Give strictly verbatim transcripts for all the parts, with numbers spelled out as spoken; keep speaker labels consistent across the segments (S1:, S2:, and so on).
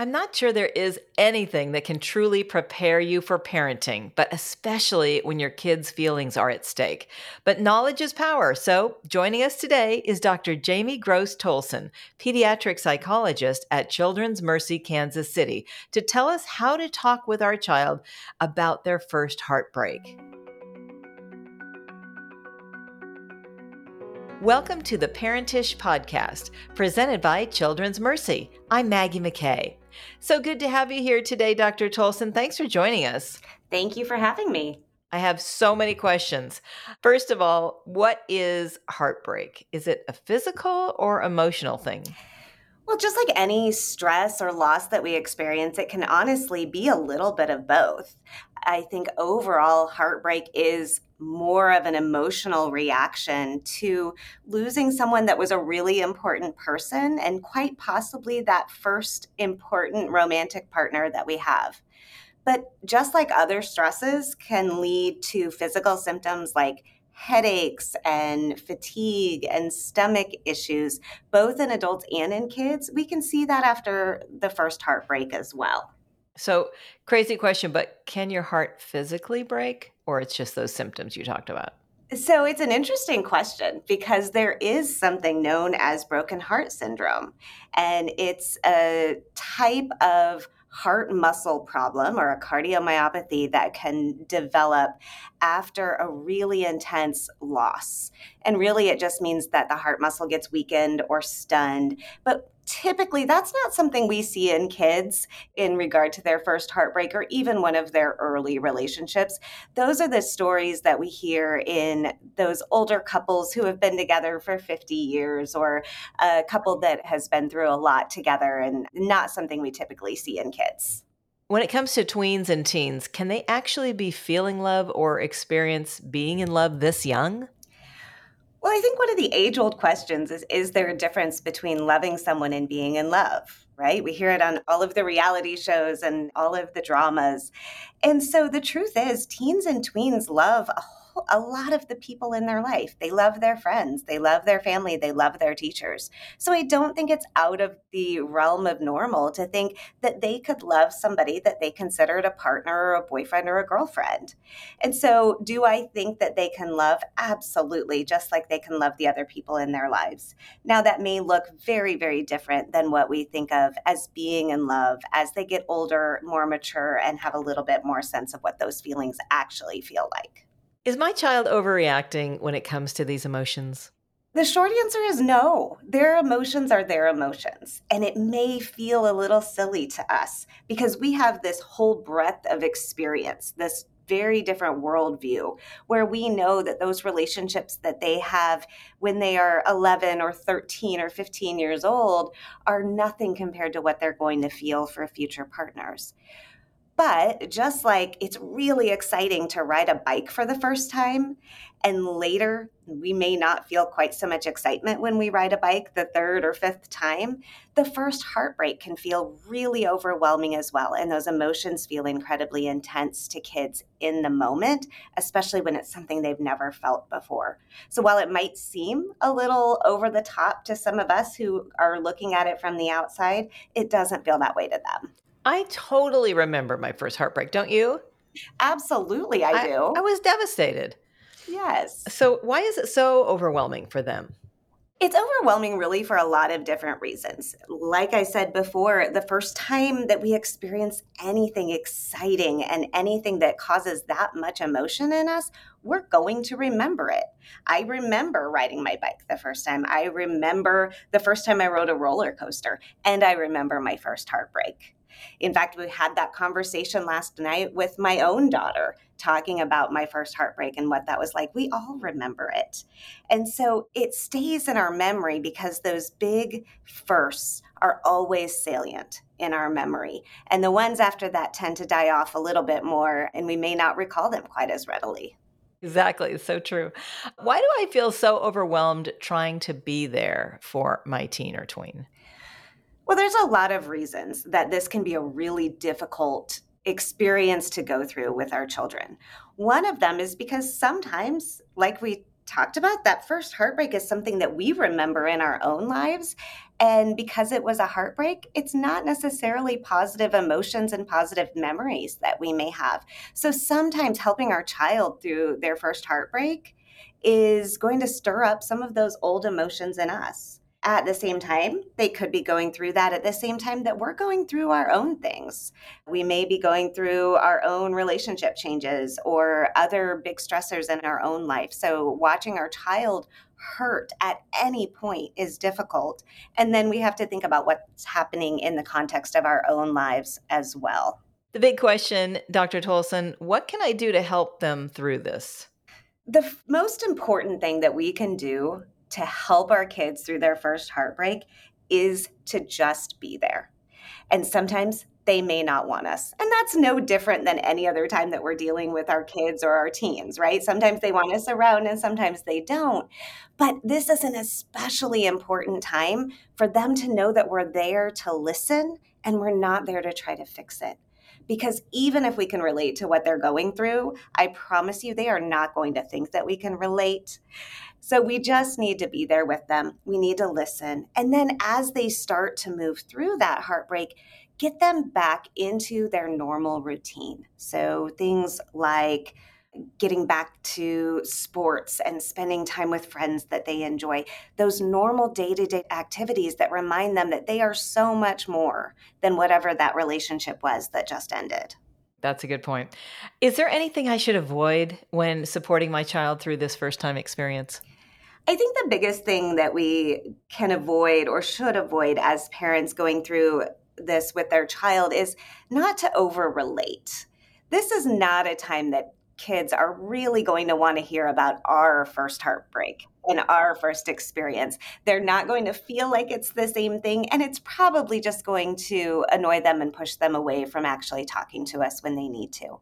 S1: I'm not sure there is anything that can truly prepare you for parenting, but especially when your kids' feelings are at stake. But knowledge is power. So joining us today is Doctor Jamie Gross Tolson, pediatric psychologist at Children's Mercy Kansas City, to tell us how to talk with our child about their first heartbreak. Welcome to the Parentish Podcast, presented by Children's Mercy. I'm Maggie McKay. So good to have you here today, Doctor Tolson. Thanks for joining us.
S2: Thank you for having me.
S1: I have so many questions. First of all, what is heartbreak? Is it a physical or emotional thing?
S2: Well, just like any stress or loss that we experience, it can honestly be a little bit of both. I think overall, heartbreak is more of an emotional reaction to losing someone that was a really important person and quite possibly that first important romantic partner that we have. But just like other stresses can lead to physical symptoms like headaches and fatigue and stomach issues, both in adults and in kids, we can see that after the first heartbreak as well.
S1: So, crazy question, but can your heart physically break, or it's just those symptoms you talked about?
S2: So it's an interesting question because there is something known as broken heart syndrome, and it's a type of heart muscle problem or a cardiomyopathy that can develop after a really intense loss. And really, it just means that the heart muscle gets weakened or stunned. But typically, that's not something we see in kids in regard to their first heartbreak or even one of their early relationships. Those are the stories that we hear in those older couples who have been together for fifty years or a couple that has been through a lot together and not something we typically see in kids.
S1: When it comes to tweens and teens, can they actually be feeling love or experience being in love this young?
S2: Well, I think one of the age-old questions is, is there a difference between loving someone and being in love, right? We hear it on all of the reality shows and all of the dramas. And so the truth is, teens and tweens love a, whole, a lot of the people in their life. They love their friends, they love their family, they love their teachers. So I don't think it's out of the realm of normal to think that they could love somebody that they considered a partner or a boyfriend or a girlfriend. And so do I think that they can love? Absolutely, just like they can love the other people in their lives. Now, that may look very, very different than what we think of as being in love as they get older, more mature, and have a little bit more sense of what those feelings actually feel like.
S1: Is my child overreacting when it comes to these emotions?
S2: The short answer is no. Their emotions are their emotions. And it may feel a little silly to us because we have this whole breadth of experience, this very different worldview where we know that those relationships that they have when they are eleven or thirteen or fifteen years old are nothing compared to what they're going to feel for future partners. But just like it's really exciting to ride a bike for the first time, and later we may not feel quite so much excitement when we ride a bike the third or fifth time, the first heartbreak can feel really overwhelming as well. And those emotions feel incredibly intense to kids in the moment, especially when it's something they've never felt before. So while it might seem a little over the top to some of us who are looking at it from the outside, it doesn't feel that way to them.
S1: I totally remember my first heartbreak, don't you?
S2: Absolutely, I,
S1: I
S2: do.
S1: I was devastated.
S2: Yes.
S1: So why is it so overwhelming for them?
S2: It's overwhelming really for a lot of different reasons. Like I said before, the first time that we experience anything exciting and anything that causes that much emotion in us, we're going to remember it. I remember riding my bike the first time. I remember the first time I rode a roller coaster, and I remember my first heartbreak. In fact, we had that conversation last night with my own daughter, talking about my first heartbreak and what that was like. We all remember it. And so it stays in our memory because those big firsts are always salient in our memory. And the ones after that tend to die off a little bit more, and we may not recall them quite as readily.
S1: Exactly. It's so true. Why do I feel so overwhelmed trying to be there for my teen or tween?
S2: Well, there's a lot of reasons that this can be a really difficult experience to go through with our children. One of them is because sometimes, like we talked about, that first heartbreak is something that we remember in our own lives. And because it was a heartbreak, it's not necessarily positive emotions and positive memories that we may have. So sometimes helping our child through their first heartbreak is going to stir up some of those old emotions in us. At the same time, they could be going through that at the same time that we're going through our own things. We may be going through our own relationship changes or other big stressors in our own life. So watching our child hurt at any point is difficult. And then we have to think about what's happening in the context of our own lives as well.
S1: The big question, Doctor Tolson, what can I do to help them through this?
S2: The f- most important thing that we can do to help our kids through their first heartbreak is to just be there. And sometimes they may not want us. And that's no different than any other time that we're dealing with our kids or our teens, right? Sometimes they want us around and sometimes they don't. But this is an especially important time for them to know that we're there to listen and we're not there to try to fix it. Because even if we can relate to what they're going through, I promise you they are not going to think that we can relate. So we just need to be there with them. We need to listen. And then as they start to move through that heartbreak, get them back into their normal routine. So things like getting back to sports and spending time with friends that they enjoy, those normal day-to-day activities that remind them that they are so much more than whatever that relationship was that just ended.
S1: That's a good point. Is there anything I should avoid when supporting my child through this first-time experience?
S2: I think the biggest thing that we can avoid or should avoid as parents going through this with their child is not to over-relate. This is not a time that kids are really going to want to hear about our first heartbreak and our first experience. They're not going to feel like it's the same thing, and it's probably just going to annoy them and push them away from actually talking to us when they need to.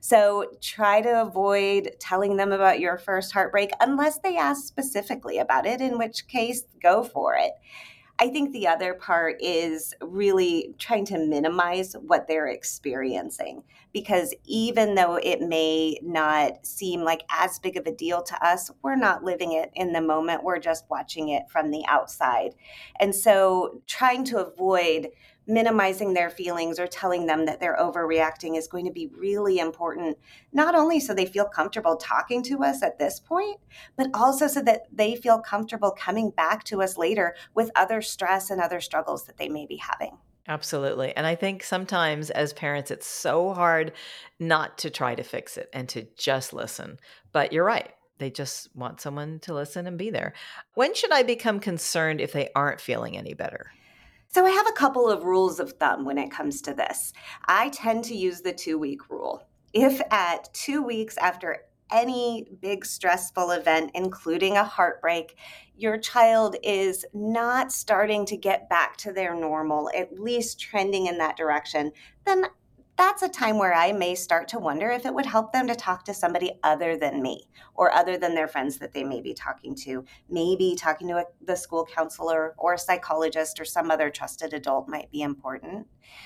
S2: So try to avoid telling them about your first heartbreak unless they ask specifically about it, in which case, go for it. I think the other part is really trying to minimize what they're experiencing, because even though it may not seem like as big of a deal to us, we're not living it in the moment. We're just watching it from the outside. And so trying to avoid minimizing their feelings or telling them that they're overreacting is going to be really important, not only so they feel comfortable talking to us at this point, but also so that they feel comfortable coming back to us later with other stress and other struggles that they may be having.
S1: Absolutely. And I think sometimes as parents, it's so hard not to try to fix it and to just listen. But you're right. They just want someone to listen and be there. When should I become concerned if they aren't feeling any better?
S2: So I have a couple of rules of thumb when it comes to this. I tend to use the two-week rule. If at two weeks after any big stressful event, including a heartbreak, your child is not starting to get back to their normal, at least trending in that direction, then that's a time where I may start to wonder if it would help them to talk to somebody other than me or other than their friends that they may be talking to. Maybe talking to a, the school counselor or a psychologist or some other trusted adult might be important.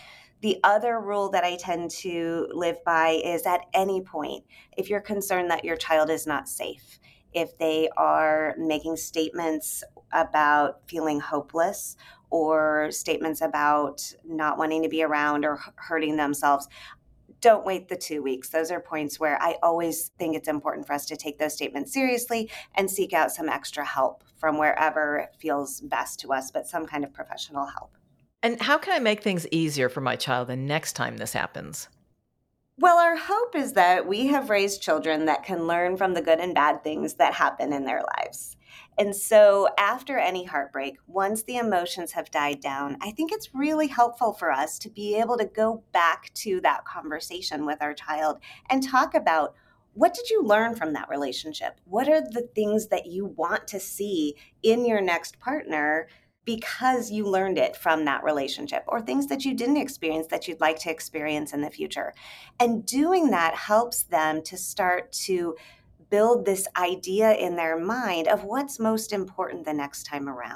S2: The other rule that I tend to live by is at any point, if you're concerned that your child is not safe, if they are making statements about feeling hopeless or statements about not wanting to be around or hurting themselves, don't wait the two weeks. Those are points where I always think it's important for us to take those statements seriously and seek out some extra help from wherever feels best to us, but some kind of professional help.
S1: And how can I make things easier for my child the next time this happens?
S2: Well, our hope is that we have raised children that can learn from the good and bad things that happen in their lives. And so after any heartbreak, once the emotions have died down, I think it's really helpful for us to be able to go back to that conversation with our child and talk about, what did you learn from that relationship? What are the things that you want to see in your next partner because you learned it from that relationship, or things that you didn't experience that you'd like to experience in the future? And doing that helps them to start to build this idea in their mind of what's most important the next time around.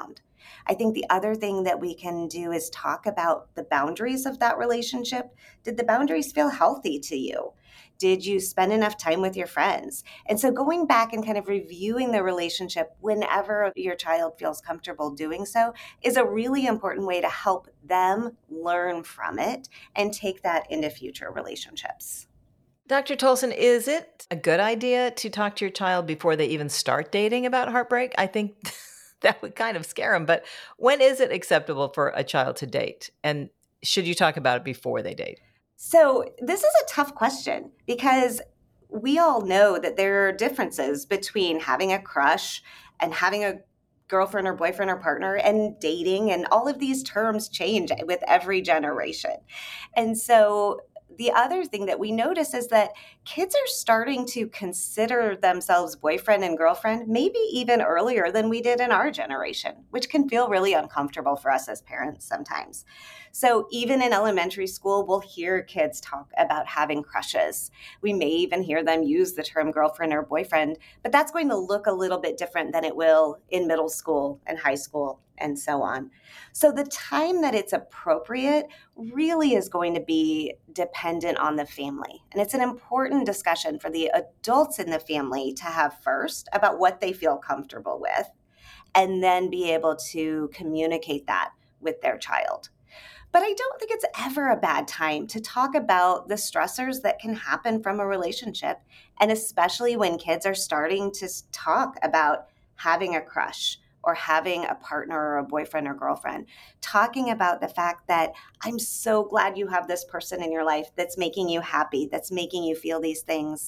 S2: I think the other thing that we can do is talk about the boundaries of that relationship. Did the boundaries feel healthy to you? Did you spend enough time with your friends? And so going back and kind of reviewing the relationship whenever your child feels comfortable doing so is a really important way to help them learn from it and take that into future relationships.
S1: Doctor Tolson, is it a good idea to talk to your child before they even start dating about heartbreak? I think that would kind of scare them. But when is it acceptable for a child to date? And should you talk about it before they date?
S2: So this is a tough question because we all know that there are differences between having a crush and having a girlfriend or boyfriend or partner and dating, and all of these terms change with every generation. And so the other thing that we notice is that kids are starting to consider themselves boyfriend and girlfriend maybe even earlier than we did in our generation, which can feel really uncomfortable for us as parents sometimes. So even in elementary school, we'll hear kids talk about having crushes. We may even hear them use the term girlfriend or boyfriend, but that's going to look a little bit different than it will in middle school and high school and so on. So the time that it's appropriate really is going to be dependent on the family. And it's an important discussion for the adults in the family to have first about what they feel comfortable with, and then be able to communicate that with their child. But I don't think it's ever a bad time to talk about the stressors that can happen from a relationship, and especially when kids are starting to talk about having a crush or having a partner or a boyfriend or girlfriend, talking about the fact that I'm so glad you have this person in your life that's making you happy, that's making you feel these things.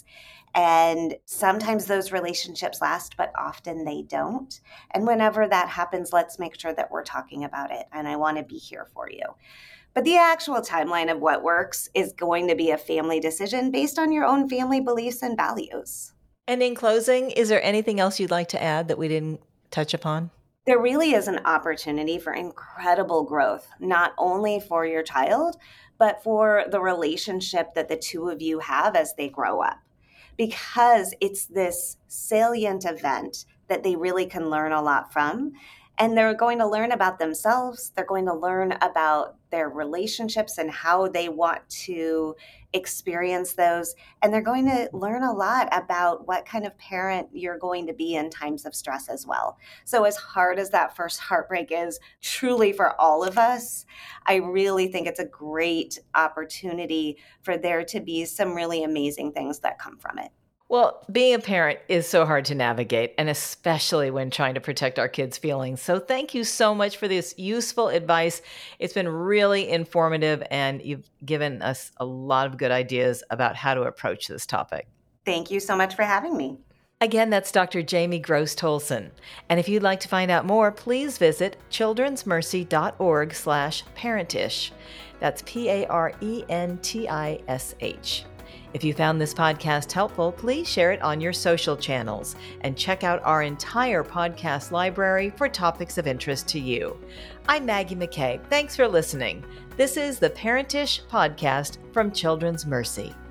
S2: And sometimes those relationships last, but often they don't. And whenever that happens, let's make sure that we're talking about it. And I want to be here for you. But the actual timeline of what works is going to be a family decision based on your own family beliefs and values.
S1: And in closing, is there anything else you'd like to add that we didn't touch upon?
S2: There really is an opportunity for incredible growth, not only for your child, but for the relationship that the two of you have as they grow up. Because it's this salient event that they really can learn a lot from. And they're going to learn about themselves. They're going to learn about their relationships and how they want to experience those. And they're going to learn a lot about what kind of parent you're going to be in times of stress as well. So as hard as that first heartbreak is truly for all of us, I really think it's a great opportunity for there to be some really amazing things that come from it.
S1: Well, being a parent is so hard to navigate, and especially when trying to protect our kids' feelings. So thank you so much for this useful advice. It's been really informative, and you've given us a lot of good ideas about how to approach this topic.
S2: Thank you so much for having me.
S1: Again, that's Doctor Jamie Gross Tolson. And if you'd like to find out more, please visit childrensmercy.org slash parentish. That's P A R E N T I S H. If you found this podcast helpful, please share it on your social channels and check out our entire podcast library for topics of interest to you. I'm Maggie McKay. Thanks for listening. This is the Parentish podcast from Children's Mercy.